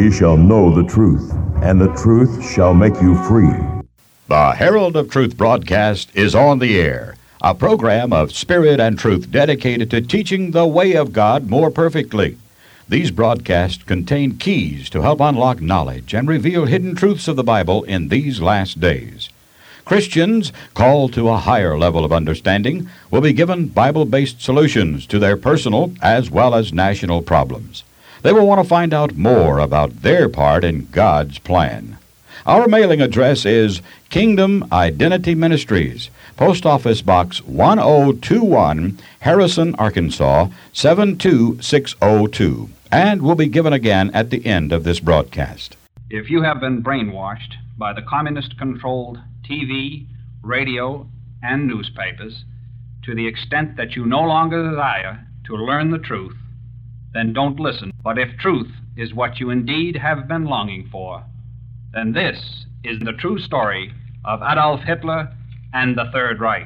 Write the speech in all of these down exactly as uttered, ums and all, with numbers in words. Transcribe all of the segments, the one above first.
ye shall know the truth, and the truth shall make you free. The Herald of Truth broadcast is on the air, a program of spirit and truth dedicated to teaching the way of God more perfectly. These broadcasts contain keys to help unlock knowledge and reveal hidden truths of the Bible in these last days. Christians called to a higher level of understanding will be given Bible-based solutions to their personal as well as national problems. They will want to find out more about their part in God's plan. Our mailing address is Kingdom Identity Ministries, Post Office Box one oh two one, Harrison, Arkansas, seven two six oh two, and will be given again at the end of this broadcast. If you have been brainwashed by the communist-controlled T V, radio, and newspapers to the extent that you no longer desire to learn the truth, then don't listen. But if truth is what you indeed have been longing for, then this is the true story of Adolf Hitler and the Third Reich.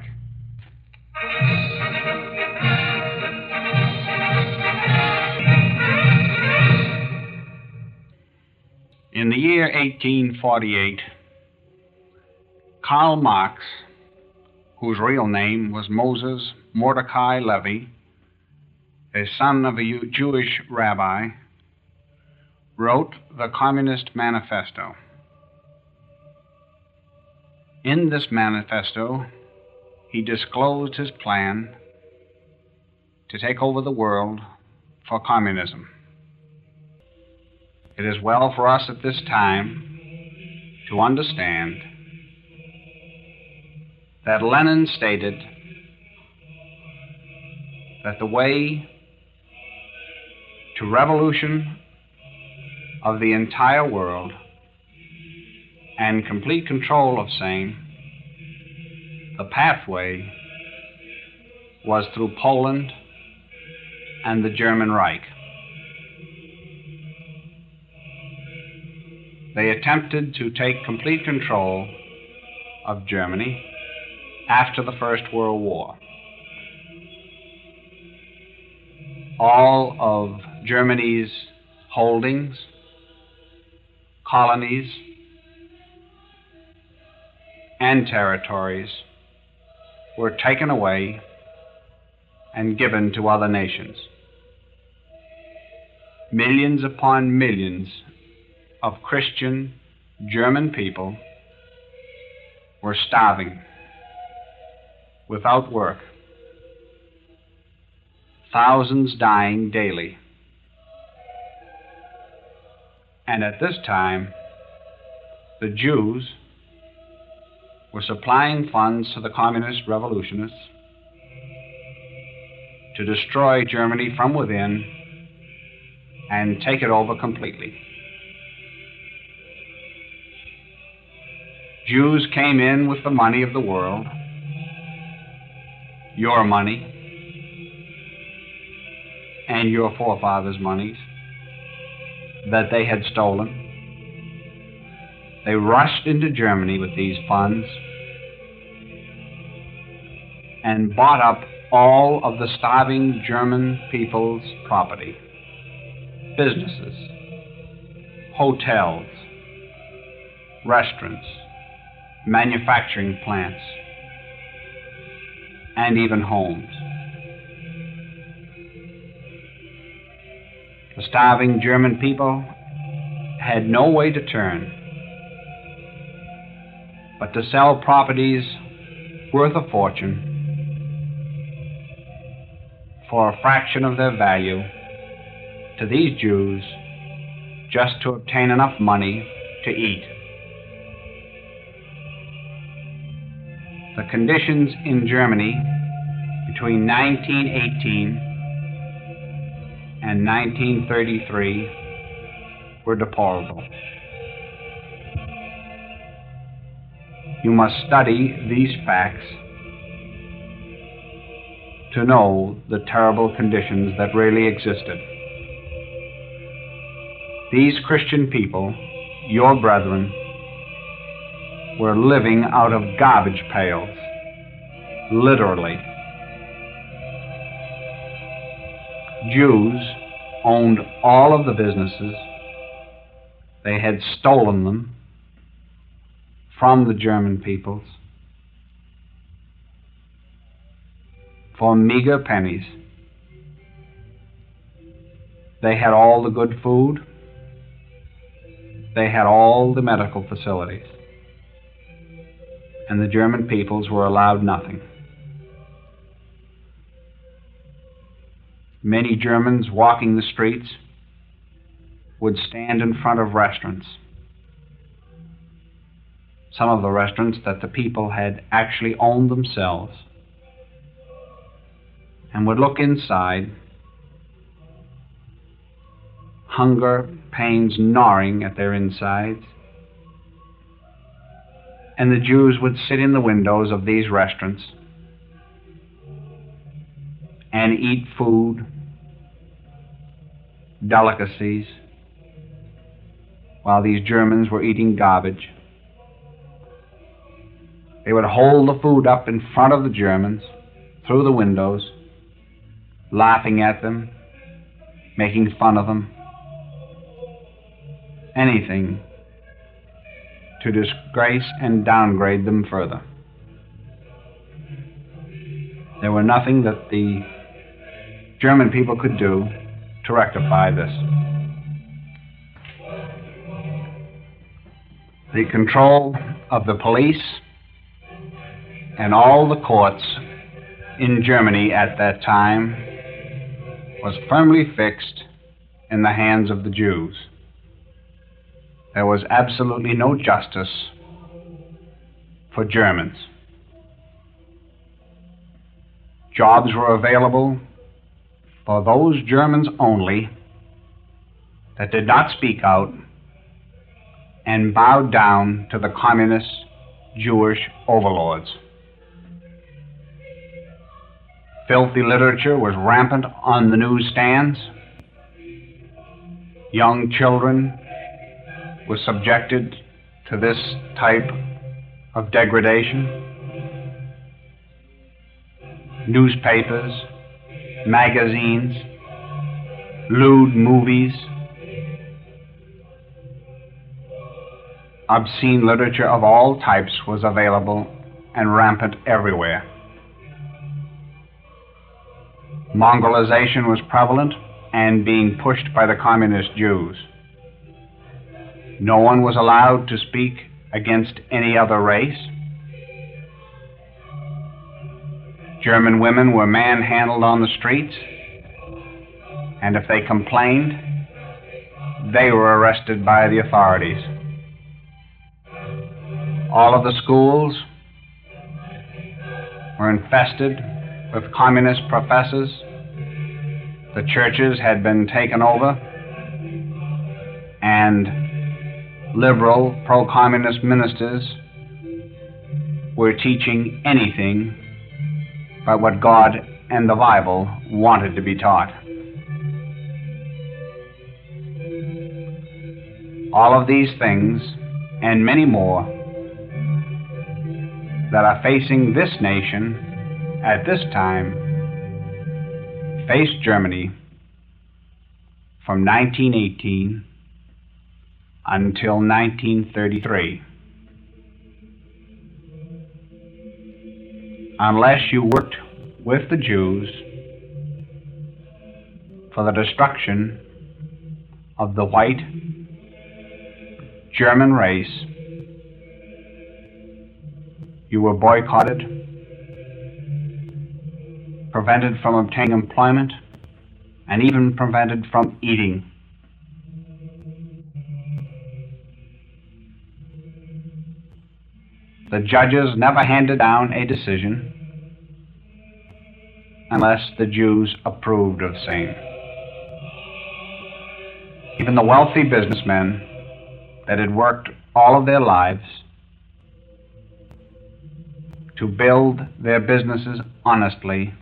In the year eighteen forty-eight, Karl Marx, whose real name was Moses Mordecai Levy, a son of a Jewish rabbi, wrote the Communist Manifesto. In this manifesto, he disclosed his plan to take over the world for communism. It is well for us at this time to understand that Lenin stated that the way to revolution of the entire world and complete control of same, the pathway was through Poland and the German Reich. They attempted to take complete control of Germany after the First World War. All of Germany's holdings, colonies, and territories were taken away and given to other nations. Millions upon millions of Christian German people were starving, without work, thousands dying daily. And at this time, the Jews were supplying funds to the communist revolutionists to destroy Germany from within and take it over completely. Jews came in with the money of the world, your money, and your forefathers' monies that they had stolen. They rushed into Germany with these funds and bought up all of the starving German people's property, businesses, hotels, restaurants, manufacturing plants, and even homes. The starving German people had no way to turn but to sell properties worth a fortune for a fraction of their value to these Jews just to obtain enough money to eat. The conditions in Germany between nineteen eighteen and nineteen thirty-three were deplorable. You must study these facts to know the terrible conditions that really existed. These Christian people, your brethren, were living out of garbage pails, literally. Jews owned all of the businesses, They had stolen them from the German peoples for meager pennies. They had all the good food. They had all the medical facilities. And the German peoples were allowed nothing. Many Germans walking the streets would stand in front of restaurants. Some of the restaurants that the people had actually owned themselves, and would look inside, hunger pains gnawing at their insides, and the Jews would sit in the windows of these restaurants and eat food, delicacies, while these Germans were eating garbage. They would hold the food up in front of the Germans through the windows, laughing at them, making fun of them, anything to disgrace and downgrade them further. There were nothing that the German people could do to rectify this. The control of the police and all the courts in Germany at that time was firmly fixed in the hands of the Jews. There was absolutely no justice for Germans. Jobs were available for those Germans only that did not speak out and bowed down to the communist Jewish overlords. Filthy literature was rampant on the newsstands. Young children were subjected to this type of degradation. Newspapers, magazines, lewd movies, obscene literature of all types was available and rampant everywhere. Mongolization was prevalent and being pushed by the communist Jews. No one was allowed to speak against any other race. German women were manhandled on the streets, and if they complained, they were arrested by the authorities. All of the schools were infested with communist professors. The churches had been taken over, and liberal, pro-communist ministers were teaching anything but what God and the Bible wanted to be taught. All of these things, and many more, that are facing this nation at this time, faced Germany from nineteen eighteen until nineteen thirty-three. Unless you worked with the Jews for the destruction of the white German race, you were boycotted, prevented from obtaining employment, and even prevented from eating. The judges never handed down a decision unless the Jews approved of same. Even the wealthy businessmen that had worked all of their lives to build their businesses honestly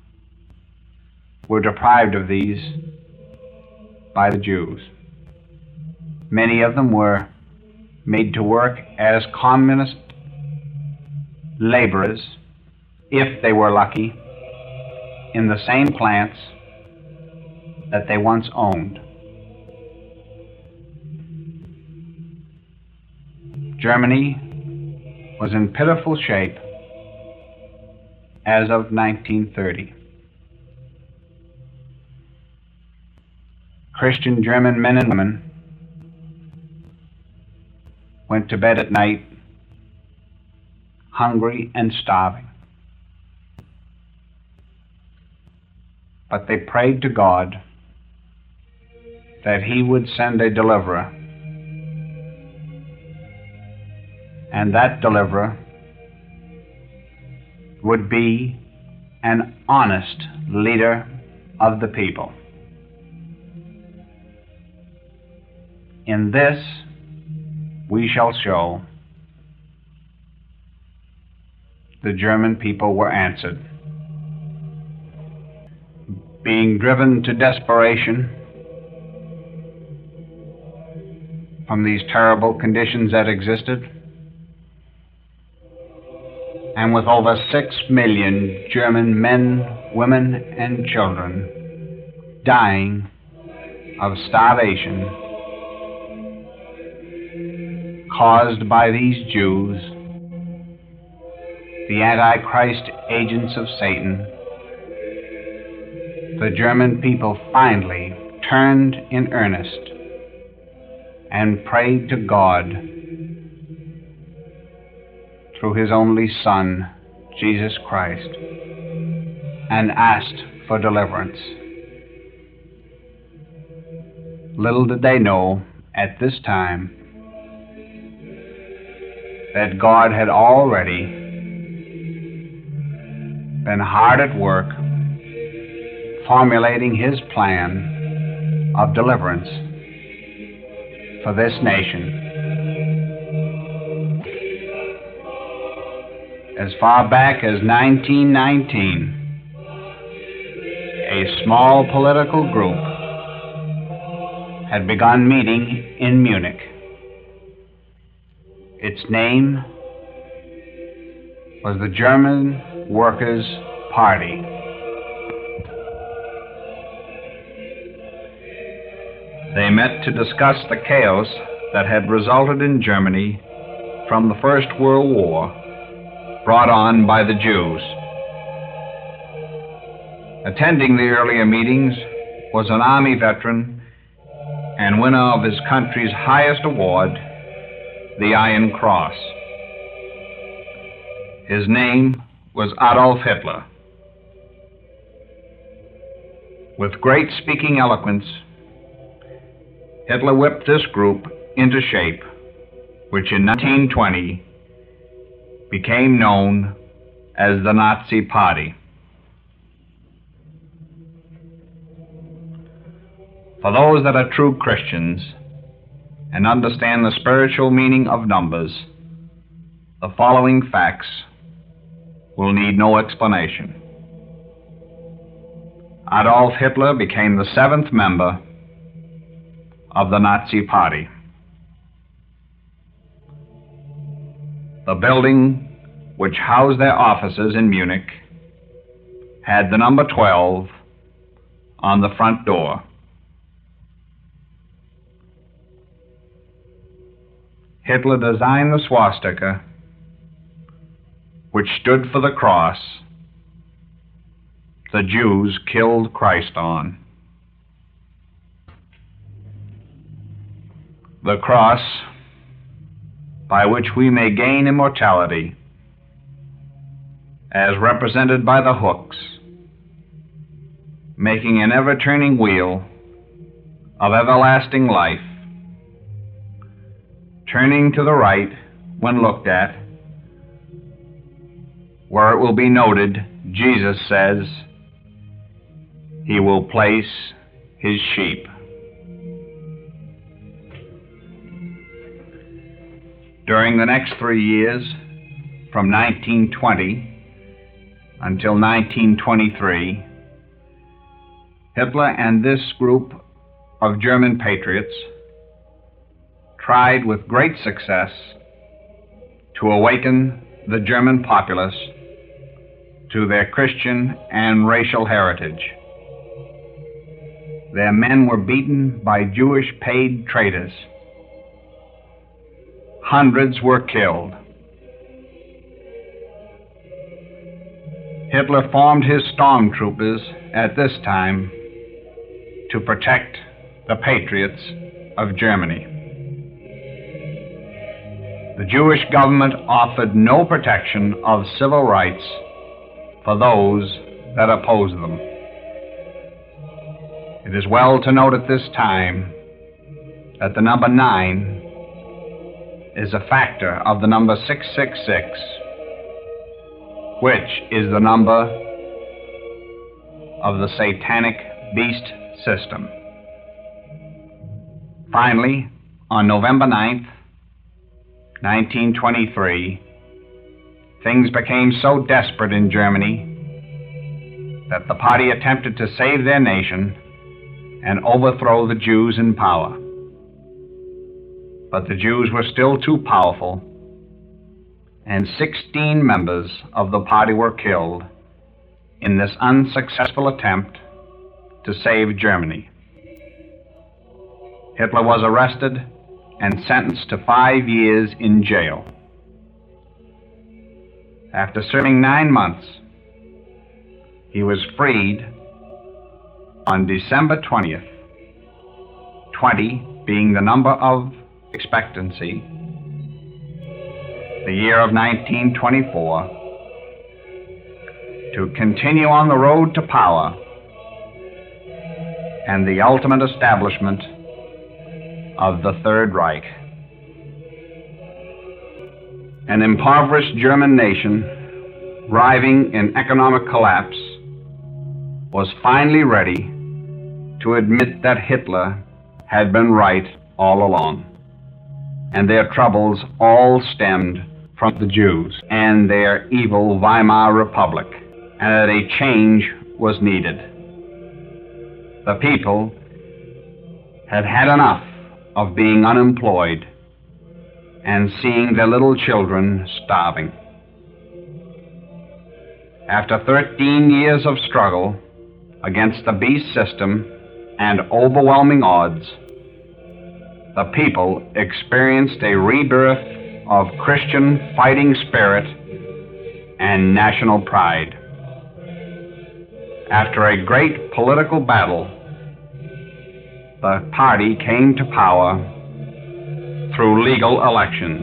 were deprived of these by the Jews. Many of them were made to work as communist laborers, if they were lucky, in the same plants that they once owned. Germany was in pitiful shape as of nineteen thirty. Christian German men and women went to bed at night hungry and starving. But they prayed to God that He would send a deliverer, and that deliverer would be an honest leader of the people. In this we shall show the German people were answered. Being driven to desperation from these terrible conditions that existed, and with over six million German men, women, and children dying of starvation caused by these Jews, the Antichrist agents of Satan, the German people finally turned in earnest and prayed to God through His only Son, Jesus Christ, and asked for deliverance. Little did they know at this time that God had already been hard at work formulating His plan of deliverance for this nation. As far back as nineteen nineteen, a small political group had begun meeting in Munich. Its name was the German Workers' Party. They met to discuss the chaos that had resulted in Germany from the First World War brought on by the Jews. Attending the earlier meetings was an Army veteran and winner of his country's highest award, the Iron Cross. His name was Adolf Hitler. With great speaking eloquence, Hitler whipped this group into shape, which in nineteen twenty became known as the Nazi Party. For those that are true Christians and understand the spiritual meaning of numbers, the following facts will need no explanation. Adolf Hitler became the seventh member of the Nazi Party. The building which housed their offices in Munich had the number twelve on the front door. Hitler designed the swastika, which stood for the cross the Jews killed Christ on. The cross by which we may gain immortality, as represented by the hooks, making an ever-turning wheel of everlasting life, turning to the right when looked at, where it will be noted, Jesus says, He will place His sheep. During the next three years, from nineteen twenty until nineteen twenty-three, Hitler and this group of German patriots tried with great success to awaken the German populace to their Christian and racial heritage. Their men were beaten by Jewish paid traitors. hundreds were killed. Hitler formed his stormtroopers at this time to protect the patriots of Germany. The Jewish government offered no protection of civil rights for those that opposed them. It is well to note at this time that the number nine is a factor of the number six six six, which is the number of the satanic beast system. Finally, on November ninth, nineteen twenty-three, things became so desperate in Germany that the party attempted to save their nation and overthrow the Jews in power. But the Jews were still too powerful, and sixteen members of the party were killed in this unsuccessful attempt to save Germany. Hitler was arrested and sentenced to five years in jail. After serving nine months, he was freed on December twentieth, twenty being the number of expectancy, the year of nineteen twenty-four, to continue on the road to power and the ultimate establishment of the Third Reich. An impoverished German nation, writhing in economic collapse, was finally ready to admit that Hitler had been right all along, and their troubles all stemmed from the Jews and their evil Weimar Republic, and that a change was needed. The people had had enough of being unemployed and seeing their little children starving. After thirteen years of struggle against the beast system and overwhelming odds, the people experienced a rebirth of Christian fighting spirit and national pride. After a great political battle, the party came to power through legal elections.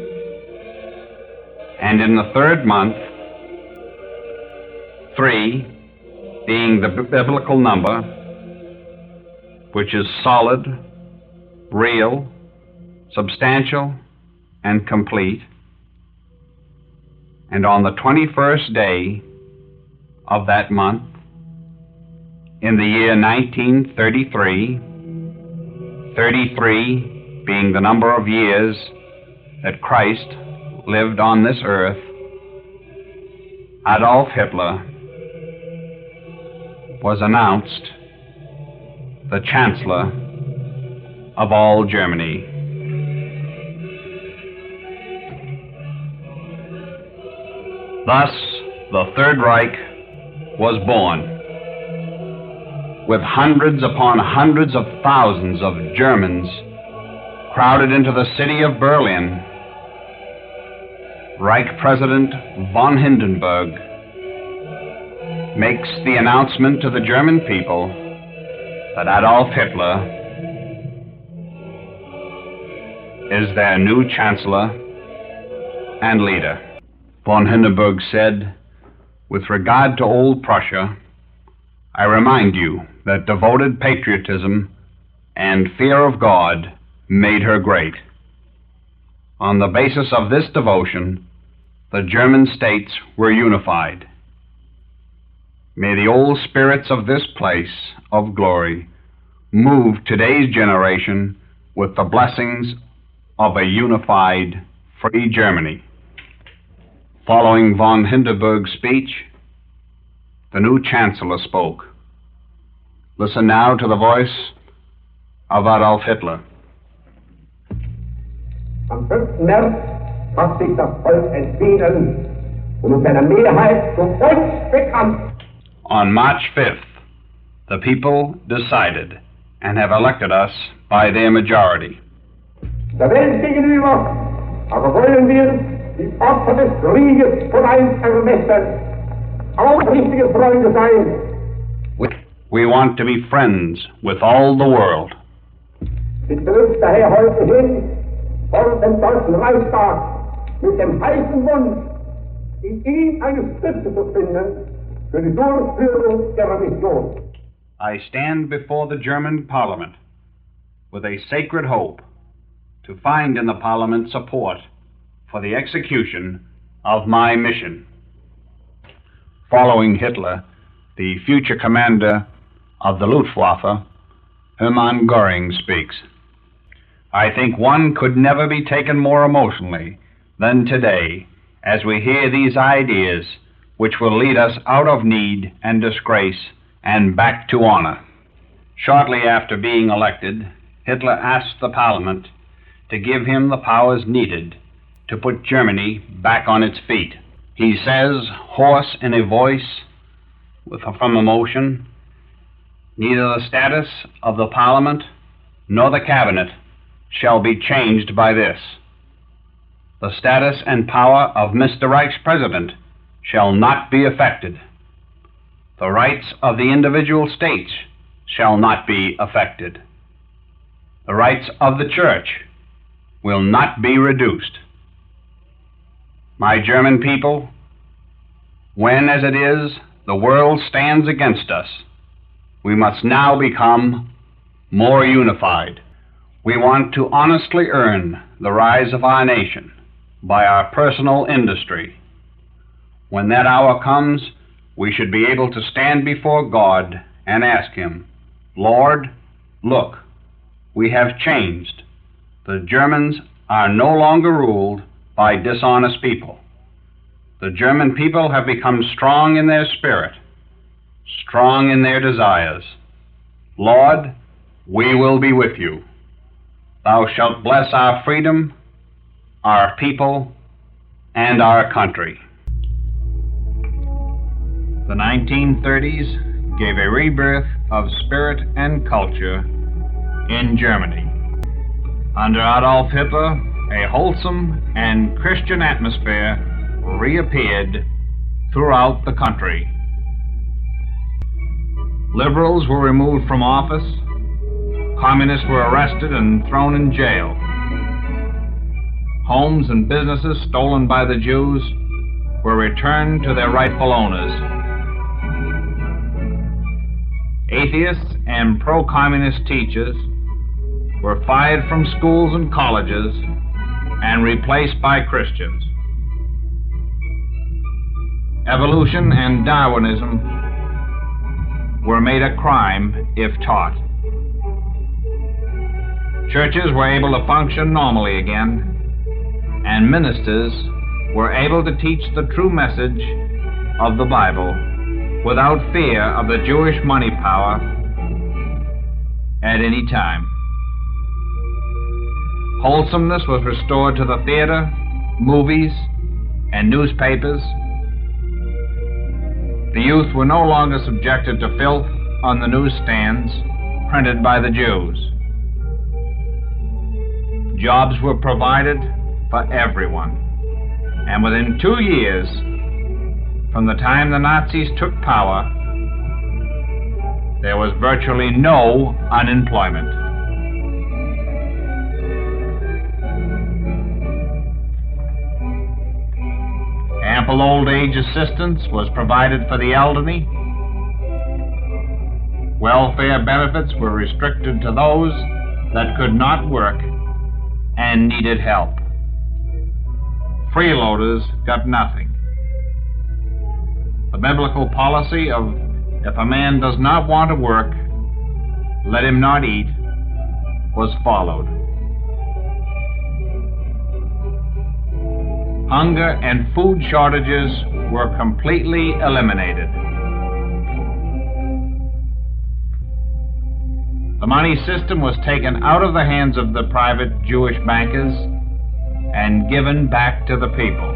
And in the third month, three being the biblical number, which is solid, real, substantial, and complete, and on the twenty-first day of that month, in the year nineteen thirty-three, thirty-three being the number of years that Christ lived on this earth, Adolf Hitler was announced the Chancellor of all Germany. Thus, the Third Reich was born, with hundreds upon hundreds of thousands of Germans crowded into the city of Berlin. Reich President von Hindenburg makes the announcement to the German people that Adolf Hitler is their new Chancellor and leader. Von Hindenburg said, "With regard to old Prussia, I remind you that devoted patriotism and fear of God made her great. On the basis of this devotion, the German states were unified. May the old spirits of this place of glory move today's generation with the blessings of a unified, free Germany." Following von Hindenburg's speech, the new Chancellor spoke. Listen now to the voice of Adolf Hitler. Am fünften März hat sich das Volk entschieden und mit seiner Mehrheit zu uns bekannt. On March fifth, the people decided and have elected us by their majority. Der Welt gegenüber Aber wollen wir die Opfer des Krieges von einst ermessen, auch richtige Freunde sein? We want to be friends with all the world. Ich begrüße daher heute hin vor dem Deutschen Reichstag mit dem heißen Wunsch, in ihm eine Stütze zu finden für die Durchführung ihrer Mission. I stand before the German Parliament with a sacred hope to find in the Parliament support for the execution of my mission. Following Hitler, the future commander of the Luftwaffe, Hermann Göring, speaks. I think one could never be taken more emotionally than today as we hear these ideas which will lead us out of need and disgrace and back to honor. Shortly after being elected, Hitler asked the Parliament to give him the powers needed to put Germany back on its feet. He says, hoarse in a voice with, from emotion, neither the status of the Parliament nor the Cabinet shall be changed by this. The status and power of Mister Reichspräsident shall not be affected. The rights of the individual states shall not be affected. The rights of the Church will not be reduced. My German people, when, as it is, the world stands against us, we must now become more unified. We want to honestly earn the rise of our nation by our personal industry. When that hour comes, we should be able to stand before God and ask Him, Lord, look, we have changed. The Germans are no longer ruled by dishonest people. The German people have become strong in their spirit, strong in their desires. Lord, we will be with you. Thou shalt bless our freedom, our people, and our country. The nineteen thirties gave a rebirth of spirit and culture in Germany. Under Adolf Hitler, a wholesome and Christian atmosphere reappeared throughout the country. Liberals were removed from office. Communists were arrested and thrown in jail. Homes and businesses stolen by the Jews were returned to their rightful owners. Atheists and pro-communist teachers were fired from schools and colleges and replaced by Christians. Evolution and Darwinism were made a crime if taught. Churches were able to function normally again, and ministers were able to teach the true message of the Bible without fear of the Jewish money power at any time. Wholesomeness was restored to the theater, movies, and newspapers. The youth were no longer subjected to filth on the newsstands printed by the Jews. Jobs were provided for everyone, and within two years from the time the Nazis took power, there was virtually no unemployment. Ample old age assistance was provided for the elderly. Welfare benefits were restricted to those that could not work and needed help. Freeloaders got nothing. The biblical policy of if a man does not want to work, let him not eat, was followed. Hunger and food shortages were completely eliminated. The money system was taken out of the hands of the private Jewish bankers and given back to the people.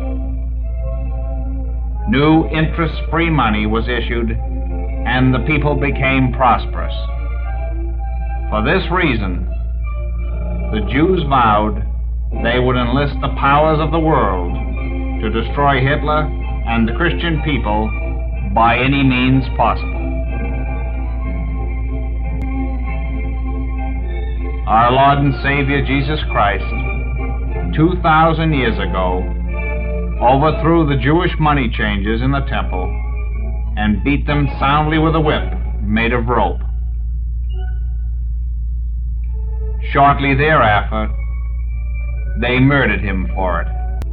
New interest-free money was issued, and the people became prosperous. For this reason, the Jews vowed they would enlist the powers of the world to destroy Hitler and the Christian people by any means possible. Our Lord and Savior Jesus Christ, two thousand years ago, overthrew the Jewish money changers in the temple and beat them soundly with a whip made of rope. Shortly thereafter, they murdered him for it.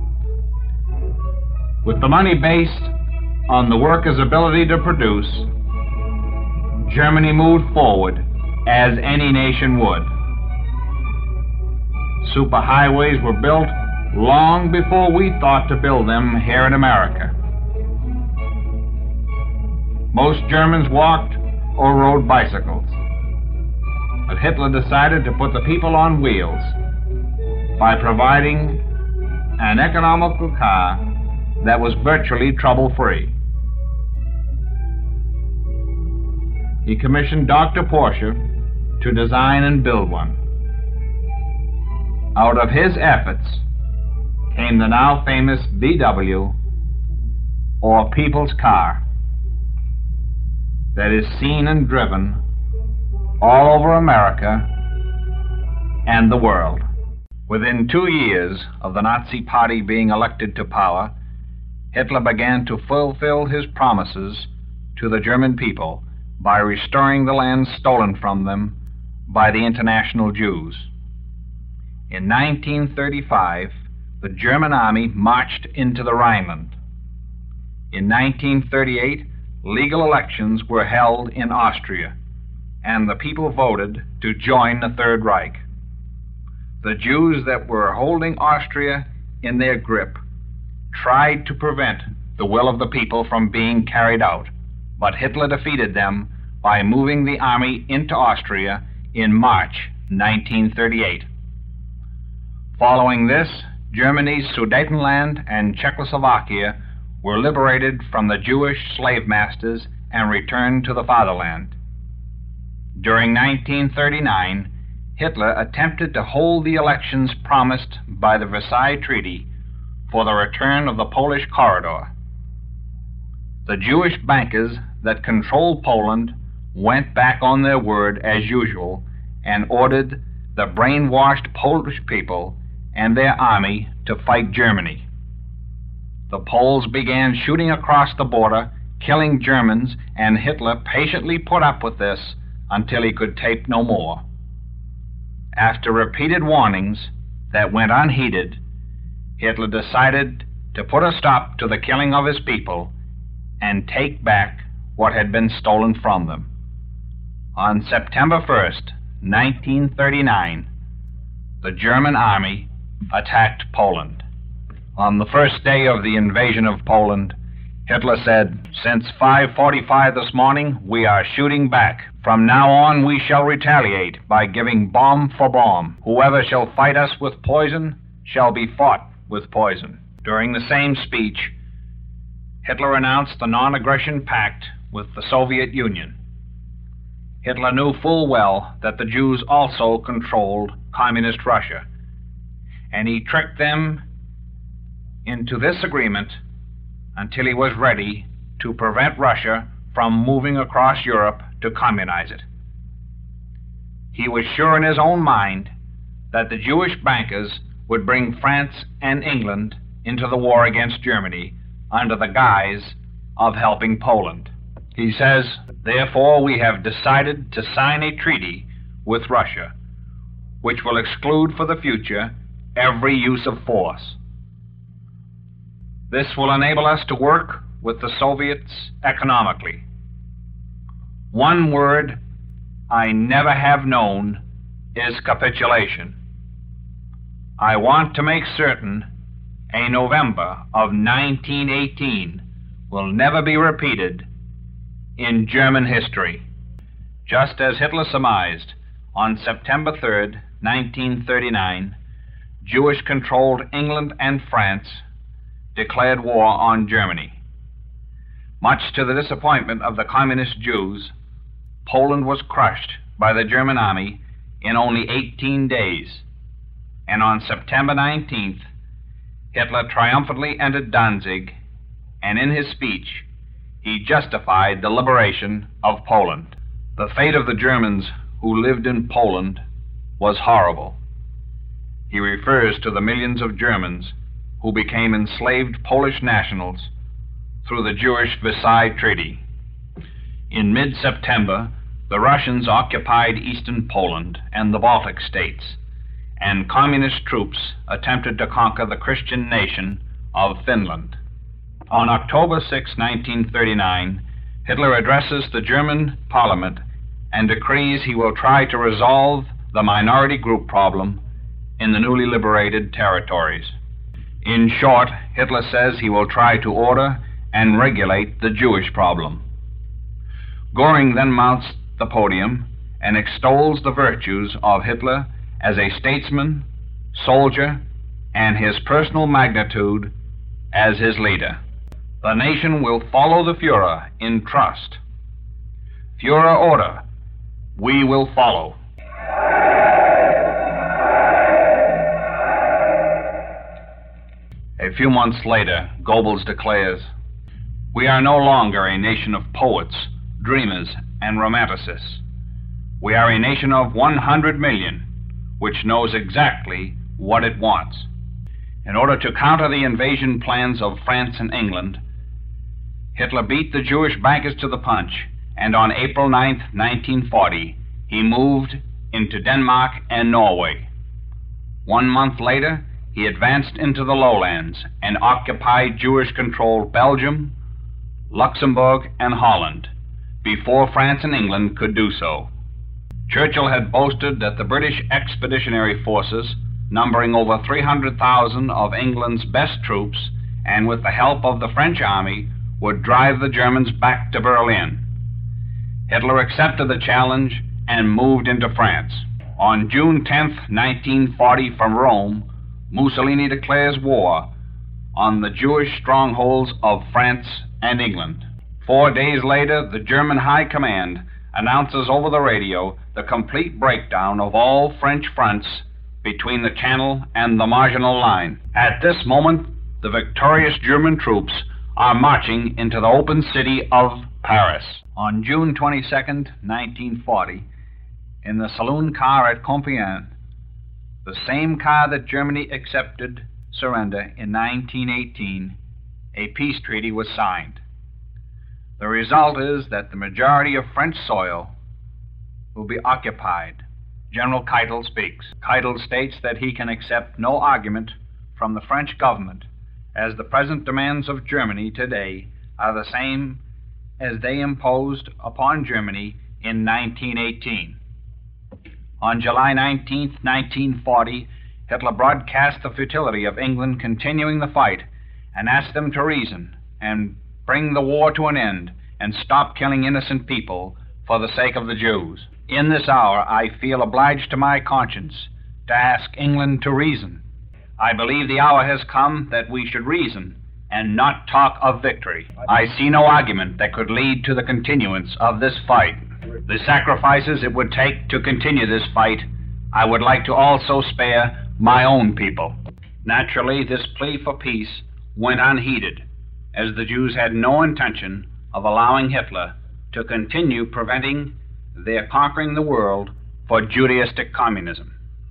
With the money based on the workers' ability to produce, Germany moved forward as any nation would. Superhighways were built long before we thought to build them here in America. Most Germans walked or rode bicycles, but Hitler decided to put the people on wheels by providing an economical car that was virtually trouble-free. He commissioned Doctor Porsche to design and build one. Out of his efforts came the now famous V W, or People's Car, that is seen and driven all over America and the world. Within two years of the Nazi Party being elected to power, Hitler began to fulfill his promises to the German people by restoring the land stolen from them by the international Jews. In nineteen thirty-five, the German army marched into the Rhineland. In nineteen thirty-eight, legal elections were held in Austria, and the people voted to join the Third Reich. The Jews that were holding Austria in their grip tried to prevent the will of the people from being carried out, but Hitler defeated them by moving the army into Austria in March nineteen thirty-eight. Following this, Germany's Sudetenland and Czechoslovakia were liberated from the Jewish slave masters and returned to the fatherland. During nineteen thirty-nine, Hitler attempted to hold the elections promised by the Versailles Treaty for the return of the Polish corridor. The Jewish bankers that controlled Poland went back on their word as usual and ordered the brainwashed Polish people and their army to fight Germany. The Poles began shooting across the border, killing Germans, and Hitler patiently put up with this until he could take no more. After repeated warnings that went unheeded, Hitler decided to put a stop to the killing of his people and take back what had been stolen from them. On September first, nineteen thirty-nine, the German army attacked Poland. On the first day of the invasion of Poland, Hitler said, "Since five forty-five this morning, we are shooting back. From now on, we shall retaliate by giving bomb for bomb. Whoever shall fight us with poison shall be fought with poison." During the same speech, Hitler announced the non-aggression pact with the Soviet Union. Hitler knew full well that the Jews also controlled communist Russia, and he tricked them into this agreement until he was ready to prevent Russia from moving across Europe to communize it. He was sure in his own mind that the Jewish bankers would bring France and England into the war against Germany under the guise of helping Poland. He says, "Therefore we have decided to sign a treaty with Russia, which will exclude for the future every use of force. This will enable us to work with the Soviets economically. One word I never have known is capitulation. I want to make certain a November of nineteen eighteen will never be repeated in German history." Just as Hitler surmised, on September third, nineteen thirty-nine, Jewish-controlled England and France declared war on Germany. Much to the disappointment of the communist Jews, Poland was crushed by the German army in only eighteen days. and on September nineteenth, Hitler triumphantly entered Danzig, and in his speech, he justified the liberation of Poland. The fate of the Germans who lived in Poland was horrible. He refers to the millions of Germans who became enslaved Polish nationals through the Jewish Versailles Treaty. In mid-September, the Russians occupied eastern Poland and the Baltic states, and communist troops attempted to conquer the Christian nation of Finland. On October sixth, nineteen thirty-nine, Hitler addresses the German parliament and decrees he will try to resolve the minority group problem in the newly liberated territories. In short, Hitler says he will try to order and regulate the Jewish problem. Göring then mounts the podium and extols the virtues of Hitler as a statesman, soldier, and his personal magnitude as his leader. The nation will follow the Führer in trust. Führer order, we will follow. A few months later, Goebbels declares, "We are no longer a nation of poets, dreamers, and romanticists. We are a nation of one hundred million, which knows exactly what it wants." In order to counter the invasion plans of France and England, Hitler beat the Jewish bankers to the punch, and on April ninth, nineteen forty, he moved into Denmark and Norway. One month later, he advanced into the lowlands and occupied Jewish-controlled Belgium, Luxembourg, and Holland before France and England could do so. Churchill had boasted that the British expeditionary forces, numbering over three hundred thousand of England's best troops, and with the help of the French army, would drive the Germans back to Berlin. Hitler accepted the challenge and moved into France. On June tenth, nineteen forty, from Rome, Mussolini declares war on the Jewish strongholds of France and England. Four days later, the German High Command announces over the radio the complete breakdown of all French fronts between the Channel and the Maginot Line. At this moment, the victorious German troops are marching into the open city of Paris. On June twenty-second, nineteen forty, in the saloon car at Compiègne, the same car that Germany accepted surrender in nineteen eighteen, a peace treaty was signed. The result is that the majority of French soil will be occupied. General Keitel speaks. Keitel states that he can accept no argument from the French government, as the present demands of Germany today are the same as they imposed upon Germany in nineteen eighteen. On July nineteenth, nineteen forty, Hitler broadcast the futility of England continuing the fight and asked them to reason and bring the war to an end and stop killing innocent people for the sake of the Jews. In this hour, I feel obliged to my conscience to ask England to reason. I believe the hour has come that we should reason and not talk of victory. I see no argument that could lead to the continuance of this fight. The sacrifices it would take to continue this fight, I would like to also spare my own people. Naturally, this plea for peace went unheeded, as the Jews had no intention of allowing Hitler to continue preventing their conquering the world for Judaistic communism.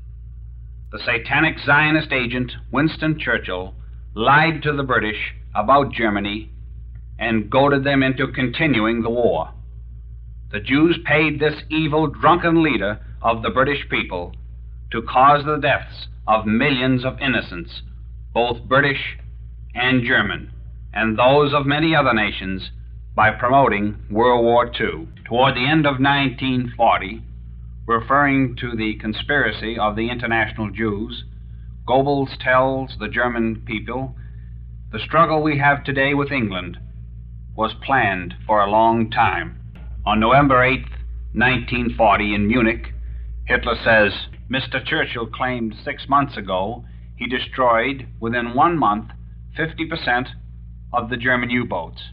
The satanic Zionist agent, Winston Churchill, lied to the British about Germany and goaded them into continuing the war. The Jews paid this evil, drunken leader of the British people to cause the deaths of millions of innocents, both British and German, and those of many other nations, by promoting World War Two. Toward the end of nineteen forty, referring to the conspiracy of the international Jews, Goebbels tells the German people, "The struggle we have today with England was planned for a long time." On November eighth, nineteen forty, in Munich, Hitler says, "Mister Churchill claimed six months ago he destroyed, within one month, fifty percent of the German U-boats.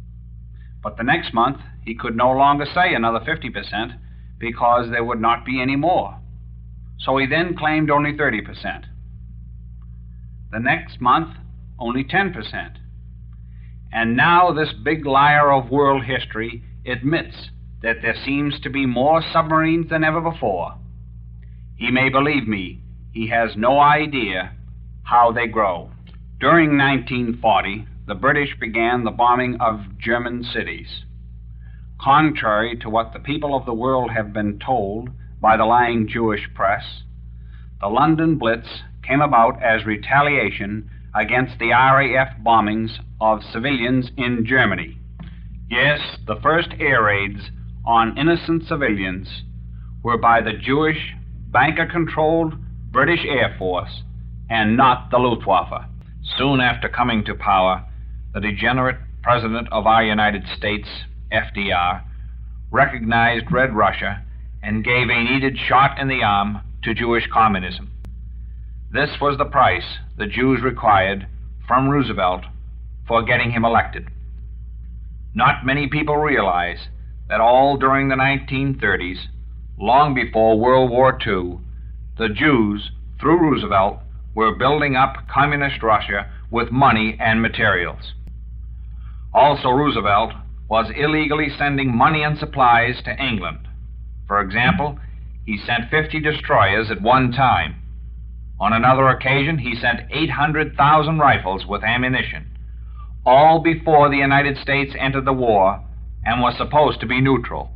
But the next month, he could no longer say another fifty percent because there would not be any more. so he then claimed only thirty percent. The next month, only ten percent. And now this big liar of world history admits that there seems to be more submarines than ever before. He may believe me, he has no idea how they grow. During nineteen forty, the British began the bombing of German cities. Contrary to what the people of the world have been told by the lying Jewish press, the London Blitz came about as retaliation against the R A F bombings of civilians in Germany. Yes, the first air raids on innocent civilians were by the Jewish, banker-controlled British Air Force and not the Luftwaffe. Soon after coming to power, the degenerate President of our United States, F D R, recognized Red Russia and gave a needed shot in the arm to Jewish communism. This was the price the Jews required from Roosevelt for getting him elected. Not many people realize that all during the nineteen thirties, long before World War Two, the Jews, through Roosevelt, were building up communist Russia with money and materials. Also, Roosevelt was illegally sending money and supplies to England. For example, he sent fifty destroyers at one time. On another occasion, he sent eight hundred thousand rifles with ammunition, all before the United States entered the war and was supposed to be neutral.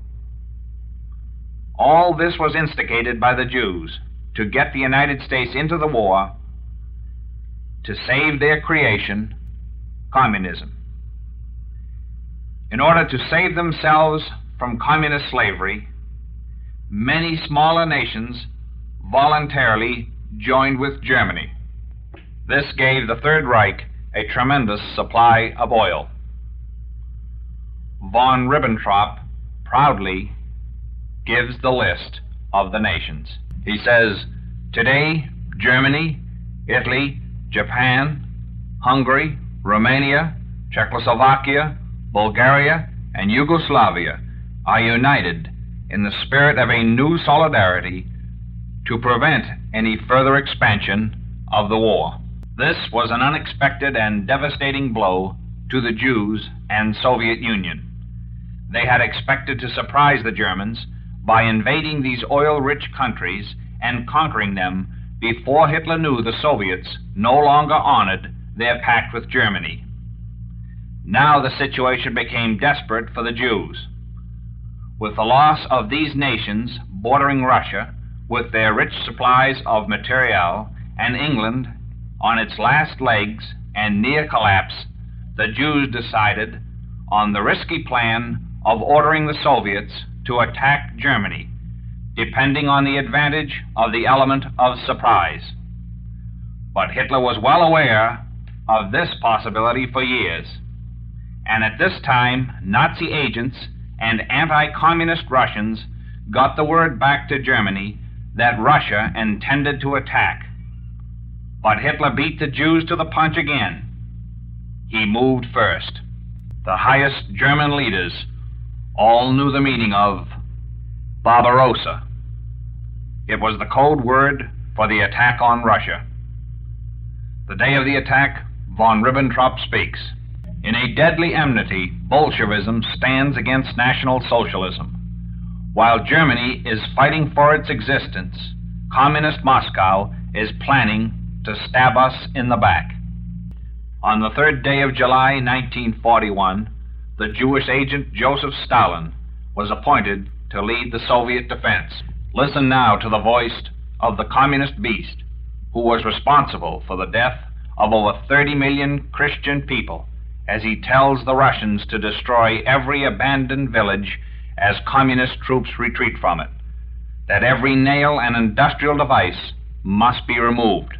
All this was instigated by the Jews to get the United States into the war to save their creation, communism. In order to save themselves from communist slavery, many smaller nations voluntarily joined with Germany. This gave the Third Reich a tremendous supply of oil. Von Ribbentrop proudly gives the list of the nations. He says, today, Germany, Italy, Japan, Hungary, Romania, Czechoslovakia, Bulgaria, and Yugoslavia are united in the spirit of a new solidarity to prevent any further expansion of the war. This was an unexpected and devastating blow to the Jews and Soviet Union. They had expected to surprise the Germans by invading these oil-rich countries and conquering them before Hitler knew the Soviets no longer honored their pact with Germany. Now the situation became desperate for the Jews. With the loss of these nations bordering Russia, with their rich supplies of material, and England on its last legs and near collapse, the Jews decided on the risky plan of ordering the Soviets to attack Germany, depending on the advantage of the element of surprise. But Hitler was well aware of this possibility for years, and at this time, Nazi agents and anti-communist Russians got the word back to Germany that Russia intended to attack. But Hitler beat the Jews to the punch again. He moved first. The highest German leaders all knew the meaning of Barbarossa. It was the code word for the attack on Russia. The day of the attack, von Ribbentrop speaks. In a deadly enmity, Bolshevism stands against National Socialism. While Germany is fighting for its existence, Communist Moscow is planning to stab us in the back. On the third day of July nineteen forty-one, the Jewish agent Joseph Stalin was appointed to lead the Soviet defense. Listen now to the voice of the communist beast who was responsible for the death of over thirty million Christian people as he tells the Russians to destroy every abandoned village as communist troops retreat from it, that every nail and industrial device must be removed.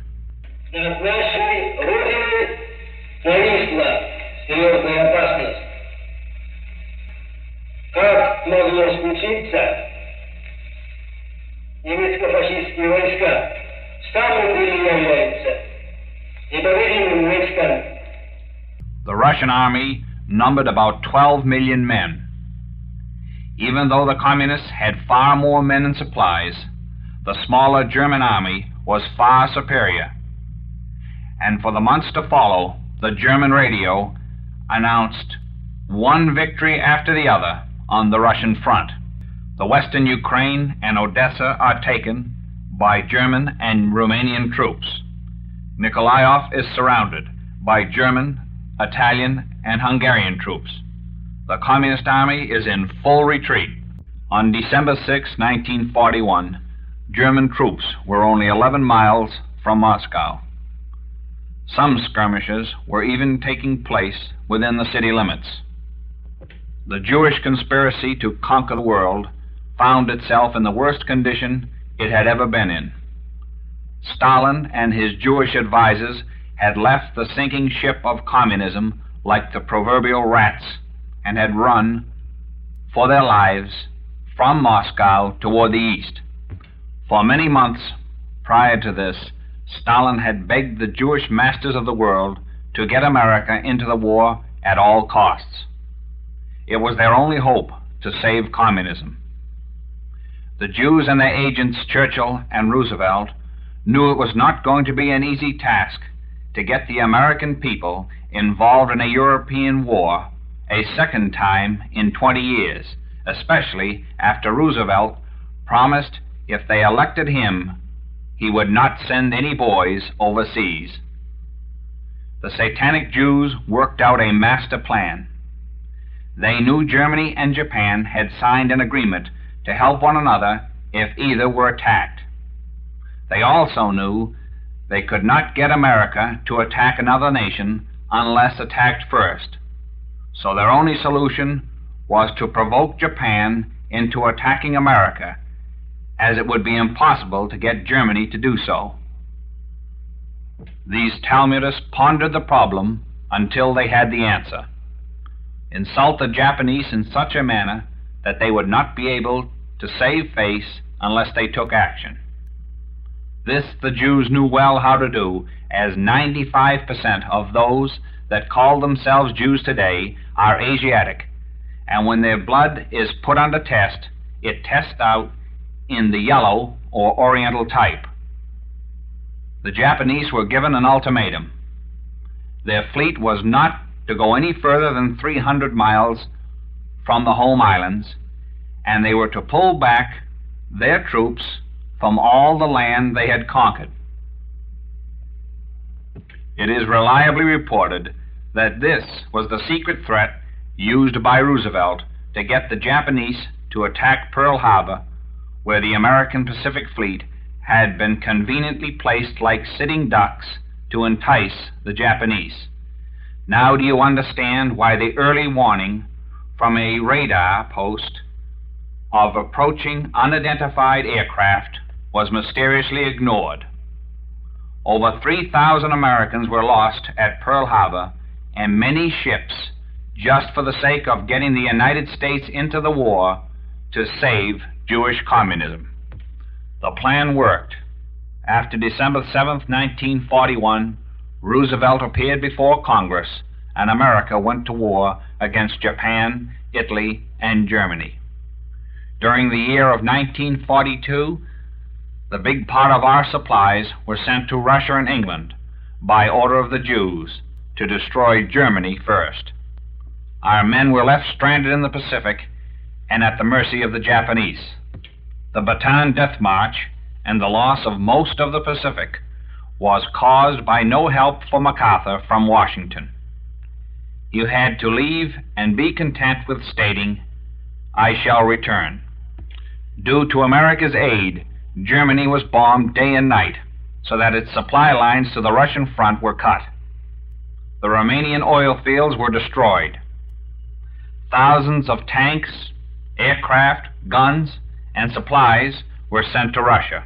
Как могло случиться, немецко-фашистские войска самым или являются непобедимым войсками. The Russian army numbered about twelve million men. Even though the communists had far more men and supplies, the smaller German army was far superior. And for the months to follow, the German radio announced one victory after the other on the Russian front. The western Ukraine and Odessa are taken by German and Romanian troops. Nikolaev is surrounded by German, Italian, and Hungarian troops. The Communist Army is in full retreat. On December sixth, nineteen forty-one, German troops were only eleven miles from Moscow. Some skirmishes were even taking place within the city limits. The Jewish conspiracy to conquer the world found itself in the worst condition it had ever been in. Stalin and his Jewish advisors had left the sinking ship of communism like the proverbial rats and had run for their lives from Moscow toward the east. For many months prior to this, Stalin had begged the Jewish masters of the world to get America into the war at all costs. It was their only hope to save communism. The Jews and their agents, Churchill and Roosevelt, knew it was not going to be an easy task to get the American people involved in a European war a second time in twenty years, especially after Roosevelt promised if they elected him, he would not send any boys overseas. The satanic Jews worked out a master plan. They knew Germany and Japan had signed an agreement to help one another if either were attacked. They also knew they could not get America to attack another nation unless attacked first. So their only solution was to provoke Japan into attacking America, as it would be impossible to get Germany to do so. These Talmudists pondered the problem until they had the answer. Insult the Japanese in such a manner that they would not be able to save face unless they took action. This the Jews knew well how to do, as ninety-five percent of those that call themselves Jews today are Asiatic, and when their blood is put under test, it tests out in the yellow or Oriental type. The Japanese were given an ultimatum. Their fleet was not to go any further than three hundred miles from the home islands, and they were to pull back their troops from all the land they had conquered. It is reliably reported that this was the secret threat used by Roosevelt to get the Japanese to attack Pearl Harbor, where the American Pacific Fleet had been conveniently placed like sitting ducks to entice the Japanese. Now do you understand why the early warning from a radar post of approaching unidentified aircraft was mysteriously ignored? Over three thousand Americans were lost at Pearl Harbor, and many ships, just for the sake of getting the United States into the war to save Jewish communism. The plan worked. After December seventh, nineteen forty-one, Roosevelt appeared before Congress, and America went to war against Japan, Italy, and Germany. During the year of nineteen forty-two, the big part of our supplies were sent to Russia and England by order of the Jews to destroy Germany first. Our men were left stranded in the Pacific and at the mercy of the Japanese. The Bataan Death March and the loss of most of the Pacific was caused by no help for MacArthur from Washington. You had to leave and be content with stating, "I shall return." Due to America's aid, Germany was bombed day and night, so that its supply lines to the Russian front were cut. The Romanian oil fields were destroyed. Thousands of tanks, aircraft, guns, and supplies were sent to Russia.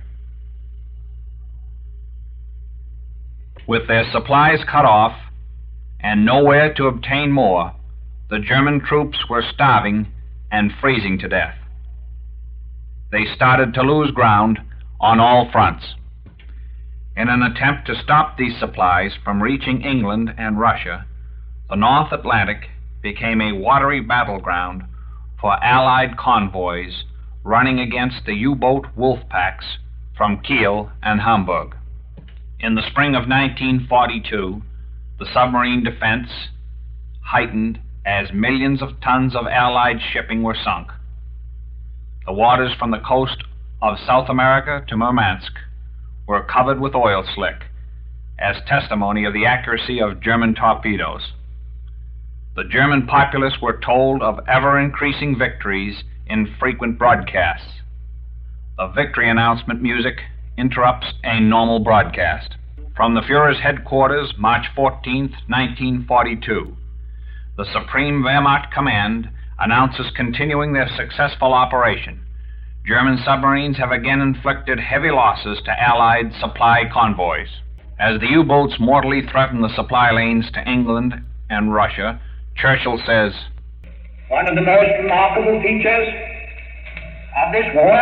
With their supplies cut off and nowhere to obtain more, the German troops were starving and freezing to death. They started to lose ground on all fronts. In an attempt to stop these supplies from reaching England and Russia, the North Atlantic became a watery battleground for Allied convoys running against the U-boat wolf packs from Kiel and Hamburg. In the spring of nineteen forty-two, the submarine defense heightened as millions of tons of Allied shipping were sunk. The waters from the coast of South America to Murmansk were covered with oil slick, as testimony of the accuracy of German torpedoes. The German populace were told of ever-increasing victories in frequent broadcasts. The victory announcement music interrupts a normal broadcast. From the Fuhrer's headquarters, March fourteenth, nineteen forty-two, the Supreme Wehrmacht Command announces continuing their successful operation. German submarines have again inflicted heavy losses to Allied supply convoys. As the U-boats mortally threaten the supply lanes to England and Russia, Churchill says, "One of the most remarkable features of this war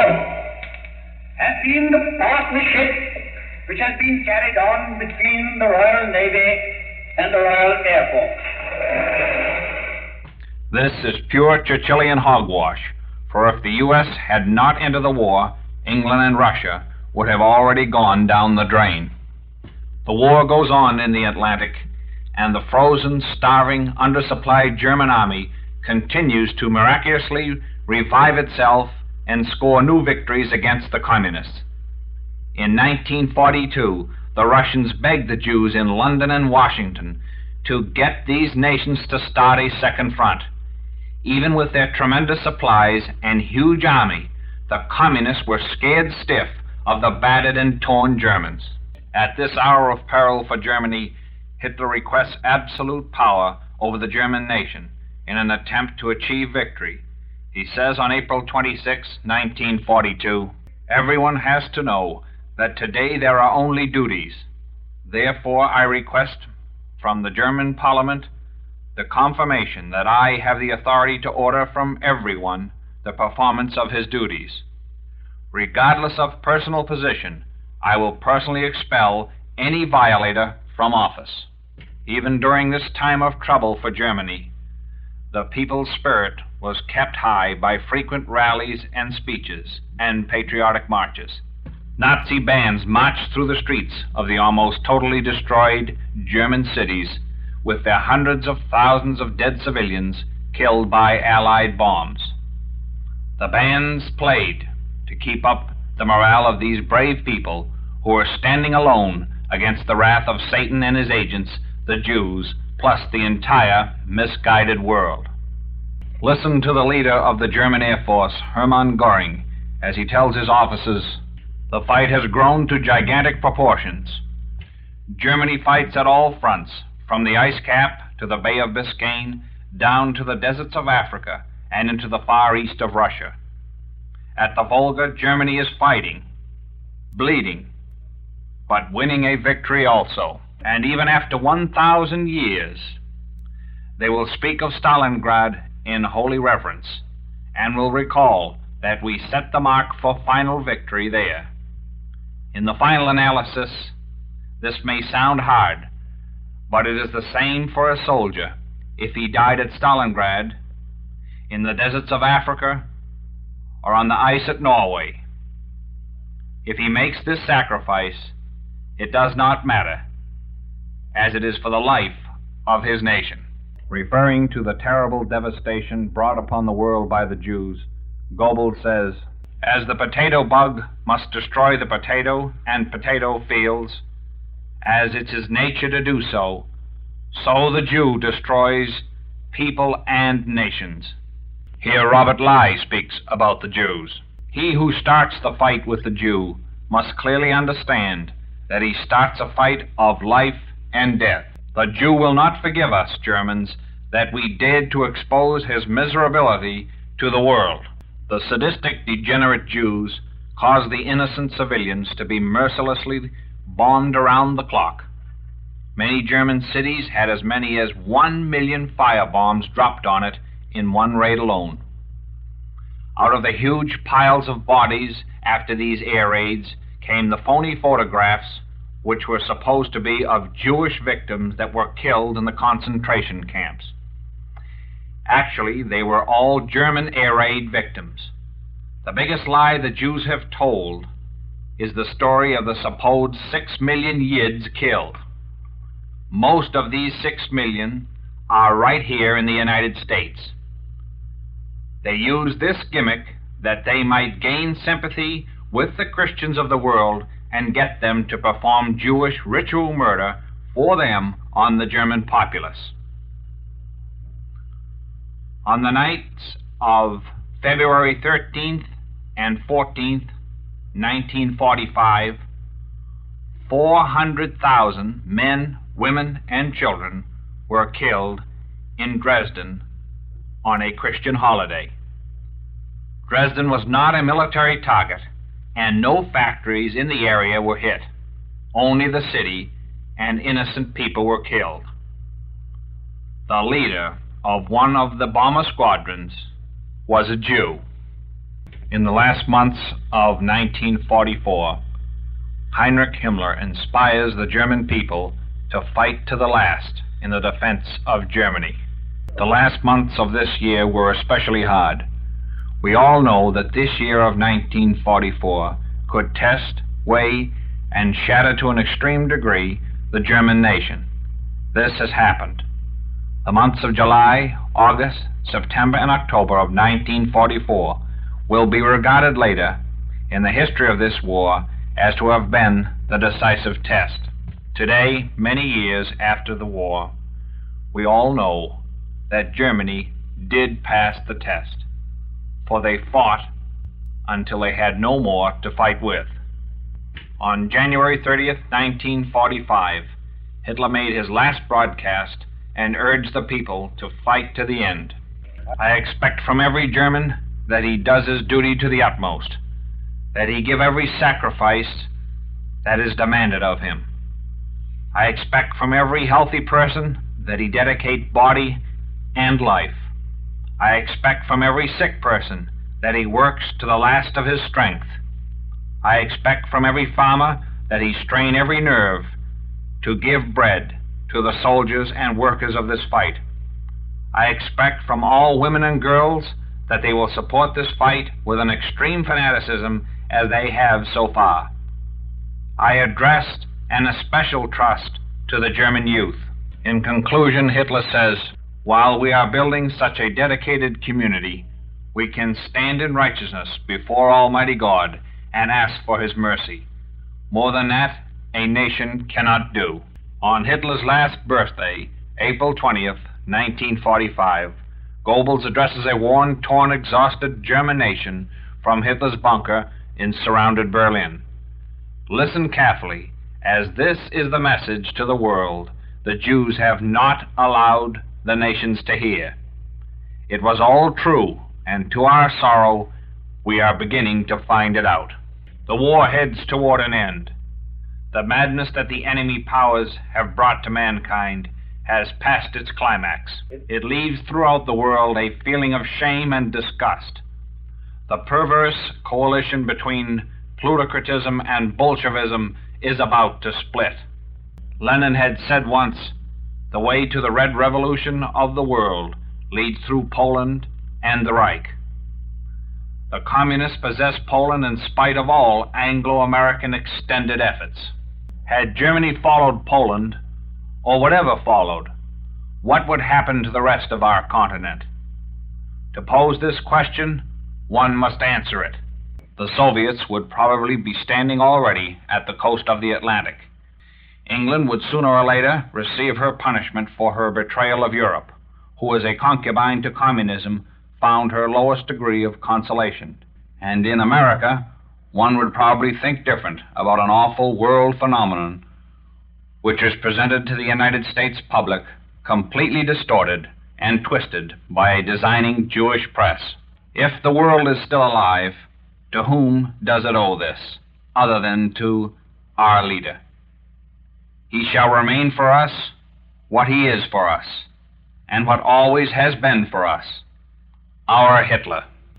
has been the partnership which has been carried on between the Royal Navy and the Royal Air Force." This is pure Churchillian hogwash, for if the U S had not entered the war, England and Russia would have already gone down the drain. The war goes on in the Atlantic, and the frozen, starving, undersupplied German army continues to miraculously revive itself and score new victories against the communists. In nineteen forty-two, the Russians begged the Jews in London and Washington to get these nations to start a second front. Even with their tremendous supplies and huge army, the communists were scared stiff of the battered and torn Germans. At this hour of peril for Germany, Hitler requests absolute power over the German nation in an attempt to achieve victory. He says on April twenty-sixth, nineteen forty-two, "Everyone has to know that today there are only duties. Therefore I request from the German Parliament the confirmation that I have the authority to order from everyone the performance of his duties. Regardless of personal position, I will personally expel any violator from office." Even during this time of trouble for Germany, the people's spirit was kept high by frequent rallies and speeches and patriotic marches. Nazi bands marched through the streets of the almost totally destroyed German cities with their hundreds of thousands of dead civilians killed by Allied bombs. The bands played to keep up the morale of these brave people who were standing alone against the wrath of Satan and his agents, the Jews, plus the entire misguided world. Listen to the leader of the German Air Force, Hermann Göring, as he tells his officers, "The fight has grown to gigantic proportions. Germany fights at all fronts, from the ice cap to the Bay of Biscayne, down to the deserts of Africa and into the far east of Russia. At the Volga, Germany is fighting, bleeding, but winning a victory also. And even after one thousand years, they will speak of Stalingrad in holy reverence, and will recall that we set the mark for final victory there. In the final analysis, this may sound hard, but it is the same for a soldier if he died at Stalingrad, in the deserts of Africa, or on the ice at Norway. If he makes this sacrifice, it does not matter, as it is for the life of his nation." Referring to the terrible devastation brought upon the world by the Jews, Goebbels says, "As the potato bug must destroy the potato and potato fields, as it's his nature to do so, so the Jew destroys people and nations." Here Robert Lai speaks about the Jews. "He who starts the fight with the Jew must clearly understand that he starts a fight of life and death. The Jew will not forgive us, Germans, that we dared to expose his miserability to the world. The sadistic, degenerate Jews caused the innocent civilians to be mercilessly bombed around the clock. Many German cities had as many as one million firebombs dropped on it in one raid alone. Out of the huge piles of bodies after these air raids came the phony photographs which were supposed to be of Jewish victims that were killed in the concentration camps. Actually, they were all German air raid victims. The biggest lie the Jews have told is the story of the supposed six million Yids killed. Most of these six million are right here in the United States. They use this gimmick that they might gain sympathy with the Christians of the world and get them to perform Jewish ritual murder for them on the German populace. On the nights of February thirteenth and fourteenth, nineteen forty-five, four hundred thousand men, women, and children were killed in Dresden on a Christian holiday. Dresden was not a military target, and no factories in the area were hit. Only the city and innocent people were killed. The leader of one of the bomber squadrons was a Jew. In the last months of nineteen forty-four, Heinrich Himmler inspires the German people to fight to the last in the defense of Germany. The last months of this year were especially hard. We all know that this year of nineteen forty-four could test, weigh, and shatter to an extreme degree the German nation. This has happened. The months of July, August, September, and October of nineteen forty-four will be regarded later in the history of this war as to have been the decisive test. Today, many years after the war, we all know that Germany did pass the test, for they fought until they had no more to fight with. On January thirtieth, nineteen forty-five, Hitler made his last broadcast and urged the people to fight to the end. I expect from every German that he does his duty to the utmost, that he give every sacrifice that is demanded of him. I expect from every healthy person that he dedicate body and life. I expect from every sick person that he works to the last of his strength. I expect from every farmer that he strain every nerve to give bread to the soldiers and workers of this fight. I expect from all women and girls that they will support this fight with an extreme fanaticism as they have so far. I addressed an especial trust to the German youth. In conclusion, Hitler says, while we are building such a dedicated community, we can stand in righteousness before Almighty God and ask for His mercy. More than that, a nation cannot do. On Hitler's last birthday, April twentieth, nineteen forty-five, Goebbels addresses a worn, torn, exhausted German nation from Hitler's bunker in surrounded Berlin. Listen carefully, as this is the message to the world the Jews have not allowed the nations to hear. It was all true, and to our sorrow, we are beginning to find it out. The war heads toward an end. The madness that the enemy powers have brought to mankind has passed its climax. It leaves throughout the world a feeling of shame and disgust. The perverse coalition between plutocratism and Bolshevism is about to split. Lenin had said once, the way to the Red Revolution of the world leads through Poland and the Reich. The communists possess Poland in spite of all Anglo-American extended efforts. Had Germany followed Poland, or whatever followed, what would happen to the rest of our continent? To pose this question, one must answer it. The Soviets would probably be standing already at the coast of the Atlantic. England would sooner or later receive her punishment for her betrayal of Europe, who as a concubine to communism found her lowest degree of consolation. And in America, one would probably think different about an awful world phenomenon which is presented to the United States public completely distorted and twisted by a designing Jewish press. If the world is still alive, to whom does it owe this, other than to our leader? He shall remain for us what he is for us, and what always has been for us, our Hitler.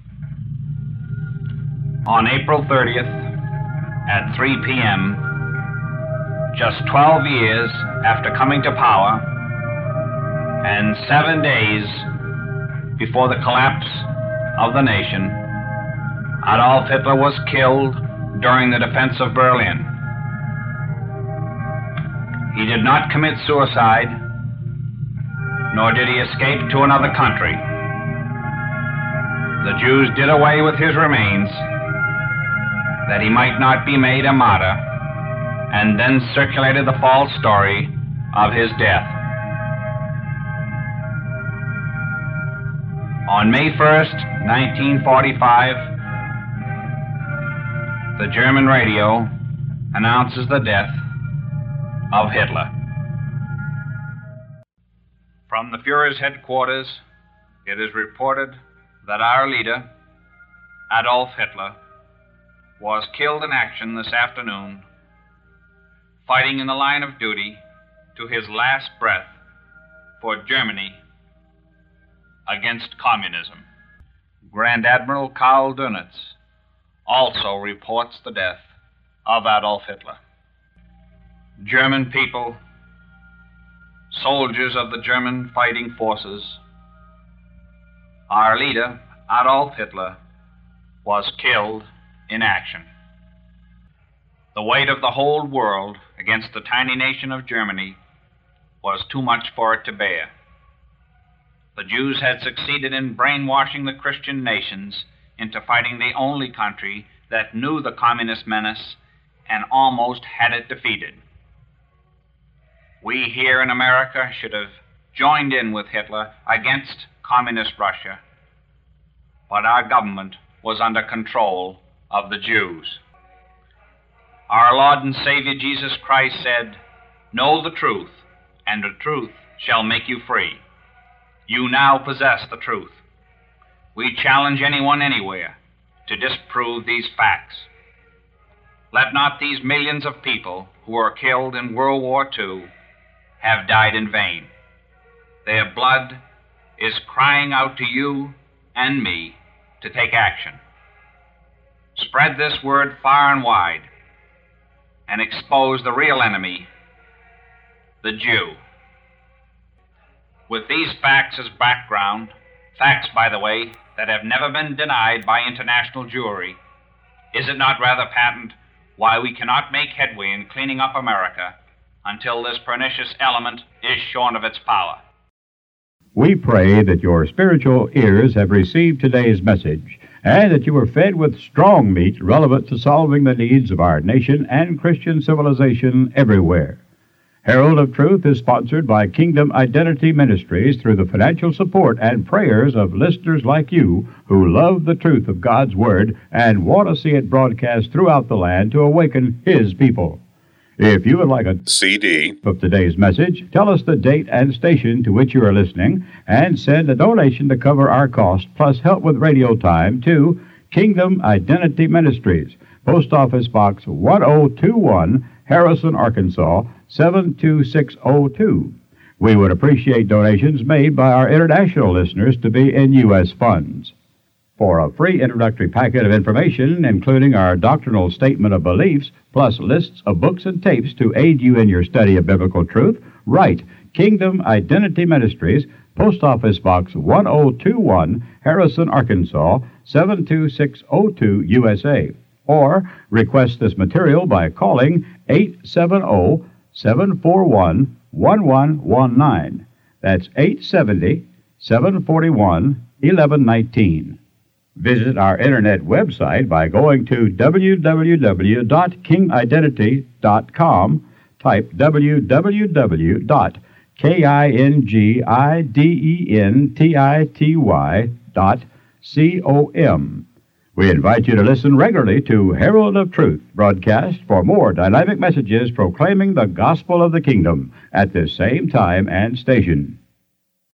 On April thirtieth, at three p m, just twelve years after coming to power, and seven days before the collapse of the nation, Adolf Hitler was killed during the defense of Berlin. He did not commit suicide, nor did he escape to another country. The Jews did away with his remains that he might not be made a martyr, and then circulated the false story of his death. On May first, nineteen forty-five, the German radio announces the death of Hitler. From the Fuhrer's headquarters, it is reported that our leader, Adolf Hitler, was killed in action this afternoon, fighting in the line of duty to his last breath for Germany against communism. Grand Admiral Karl Dönitz also reports the death of Adolf Hitler. German people, soldiers of the German fighting forces, our leader, Adolf Hitler, was killed in action. The weight of the whole world against the tiny nation of Germany was too much for it to bear. The Jews had succeeded in brainwashing the Christian nations into fighting the only country that knew the communist menace and almost had it defeated. We here in America should have joined in with Hitler against communist Russia, but our government was under control of the Jews. Our Lord and Savior Jesus Christ said, "Know the truth, and the truth shall make you free." You now possess the truth. We challenge anyone anywhere to disprove these facts. Let not these millions of people who were killed in World War Two have died in vain. Their blood is crying out to you and me to take action. Spread this word far and wide and expose the real enemy, the Jew. With these facts as background, facts, by the way, that have never been denied by international Jewry, is it not rather patent why we cannot make headway in cleaning up America until this pernicious element is shorn of its power? We pray that your spiritual ears have received today's message and that you are fed with strong meat relevant to solving the needs of our nation and Christian civilization everywhere. Herald of Truth is sponsored by Kingdom Identity Ministries through the financial support and prayers of listeners like you who love the truth of God's Word and want to see it broadcast throughout the land to awaken His people. If you would like a C D of today's message, tell us the date and station to which you are listening and send a donation to cover our cost plus help with radio time to Kingdom Identity Ministries, Post Office Box one oh two one, Harrison, Arkansas, seven two six oh two. We would appreciate donations made by our international listeners to be in U S funds. For a free introductory packet of information, including our doctrinal statement of beliefs, plus lists of books and tapes to aid you in your study of biblical truth, write Kingdom Identity Ministries, Post Office Box one oh two one, Harrison, Arkansas, seven two six oh two, U S A. Or request this material by calling eight seven zero, seven four one, one one one nine. That's eight seven zero, seven four one, one one one nine. Visit our internet website by going to w w w dot king identity dot com. Type w w w dot kingidentity dot com. We invite you to listen regularly to Herald of Truth broadcast for more dynamic messages proclaiming the gospel of the kingdom at this same time and station.